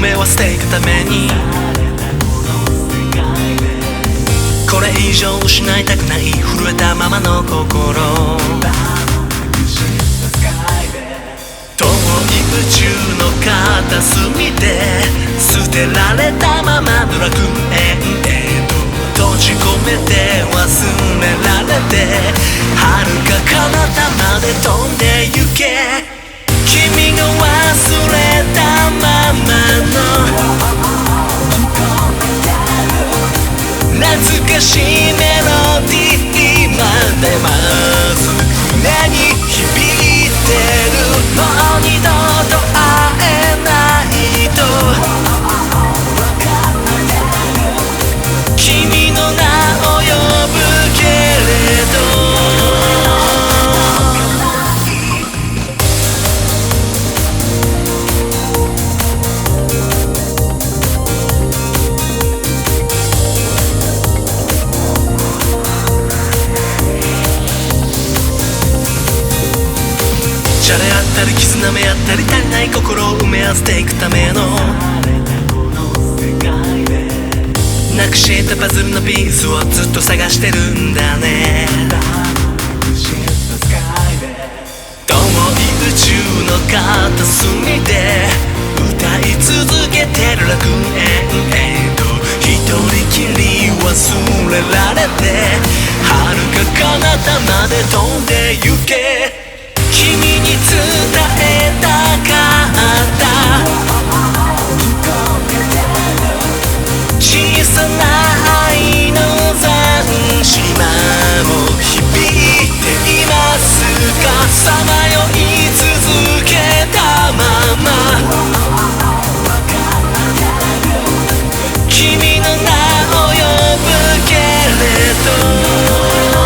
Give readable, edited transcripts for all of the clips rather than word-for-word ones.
埋め合わせていくためにこれ以上失いたくない震えたままの心遠い宇宙の片隅で捨てられたままの楽園へと閉じ込めて忘れられて遥か彼方まで飛んで行け君が忘れたままの懐かしいメロディー今でまず胸に響いてるもう二度と会えないと君の名を呼ぶけれどじゃれ合ったり絆め合ったり足りない心を埋め合わせていくためのなくしたパズルのピースをずっと探してるんだね遠い宇宙の片隅で歌い続けてる楽園へと一人きり忘れられて遥か彼方まで飛んで行け君に伝えたかった小さな愛の残し今も響いていますかさまよい続けたまま君の名を呼ぶけれど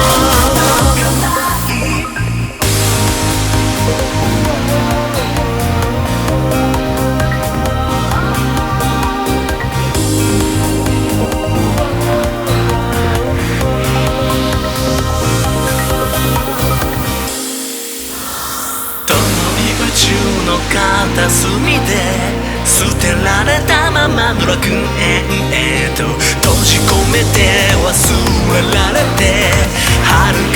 片隅で捨てられたままの楽園へと閉じ込めて忘れられて遥か